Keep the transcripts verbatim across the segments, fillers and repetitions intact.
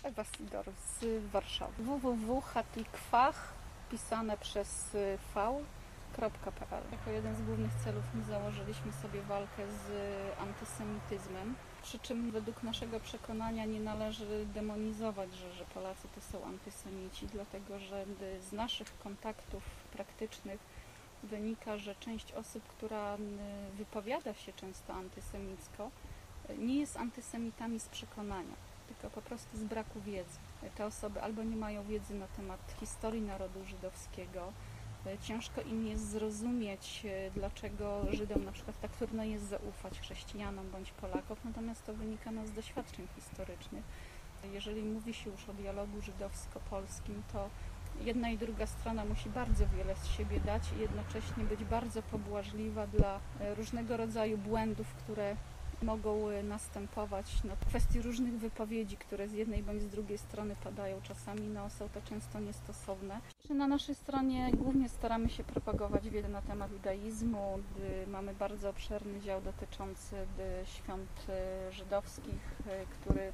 Ewa Sidor z Warszawy. w w w kropka hatikwach pisane przez v kropka p l. Jako jeden z głównych celów my założyliśmy sobie walkę z antysemityzmem, przy czym według naszego przekonania nie należy demonizować, że, że Polacy to są antysemici, dlatego że z naszych kontaktów praktycznych wynika, że część osób, która wypowiada się często antysemicko, nie jest antysemitami z przekonania, tylko po prostu z braku wiedzy. Te osoby albo nie mają wiedzy na temat historii narodu żydowskiego, ciężko im jest zrozumieć, dlaczego Żydom na przykład tak trudno jest zaufać chrześcijanom bądź Polakom, natomiast to wynika z doświadczeń historycznych. Jeżeli mówi się już o dialogu żydowsko-polskim, to jedna i druga strona musi bardzo wiele z siebie dać i jednocześnie być bardzo pobłażliwa dla różnego rodzaju błędów, które mogą następować na kwestii różnych wypowiedzi, które z jednej bądź z drugiej strony padają czasami, no są to często niestosowne. Na naszej stronie głównie staramy się propagować wiedzę na temat judaizmu. Mamy bardzo obszerny dział dotyczący świąt żydowskich, który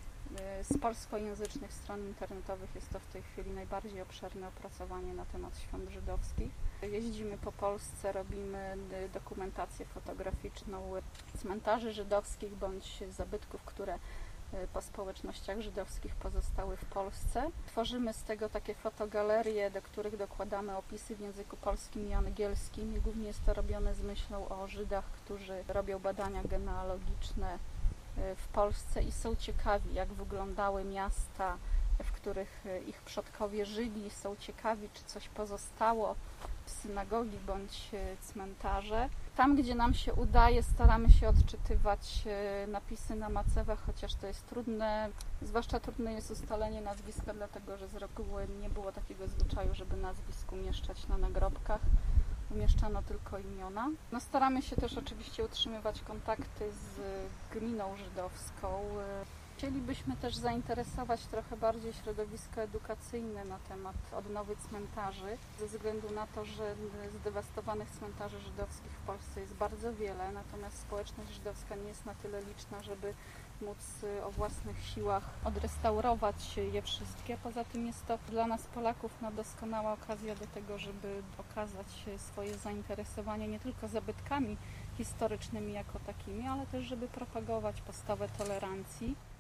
z polskojęzycznych stron internetowych jest to w tej chwili najbardziej obszerne opracowanie na temat świąt żydowskich. Jeździmy po Polsce, robimy dokumentację fotograficzną cmentarzy żydowskich bądź zabytków, które po społecznościach żydowskich pozostały w Polsce. Tworzymy z tego takie fotogalerie, do których dokładamy opisy w języku polskim i angielskim i głównie jest to robione z myślą o Żydach, którzy robią badania genealogiczne w Polsce i są ciekawi, jak wyglądały miasta, w których ich przodkowie żyli, są ciekawi, czy coś pozostało, synagogi bądź cmentarze. Tam, gdzie nam się udaje, staramy się odczytywać napisy na macewach, chociaż to jest trudne, zwłaszcza trudne jest ustalenie nazwiska, dlatego że z reguły nie było takiego zwyczaju, żeby nazwisk umieszczać na nagrobkach. Umieszczano tylko imiona. No, staramy się też oczywiście utrzymywać kontakty z gminą żydowską. Chcielibyśmy też zainteresować trochę bardziej środowisko edukacyjne na temat odnowy cmentarzy, ze względu na to, że zdewastowanych cmentarzy żydowskich w Polsce jest bardzo wiele, natomiast społeczność żydowska nie jest na tyle liczna, żeby móc o własnych siłach odrestaurować je wszystkie. Poza tym jest to dla nas Polaków no, doskonała okazja do tego, żeby okazać swoje zainteresowanie nie tylko zabytkami historycznymi jako takimi, ale też żeby propagować postawę tolerancji.